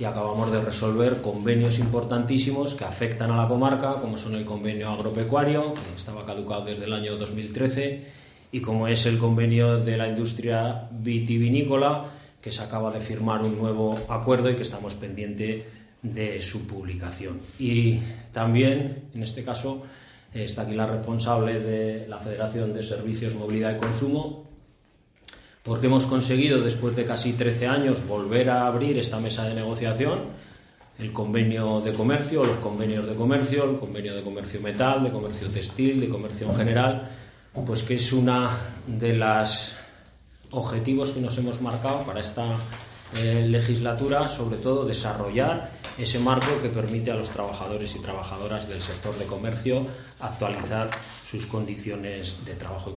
y acabamos de resolver convenios importantísimos que afectan a la comarca, como son el convenio agropecuario, que estaba caducado desde el año 2013, y como es el convenio de la industria vitivinícola, que se acaba de firmar un nuevo acuerdo y que estamos pendientes de su publicación. Y también, en este caso, está aquí la responsable de la Federación de Servicios, Movilidad y Consumo, porque hemos conseguido, después de casi 13 años, volver a abrir esta mesa de negociación, el convenio de comercio, los convenios de comercio, el convenio de comercio metal, de comercio textil, de comercio en general, pues que es una de las objetivos que nos hemos marcado para esta legislatura, sobre todo desarrollar ese marco que permite a los trabajadores y trabajadoras del sector de comercio actualizar sus condiciones de trabajo.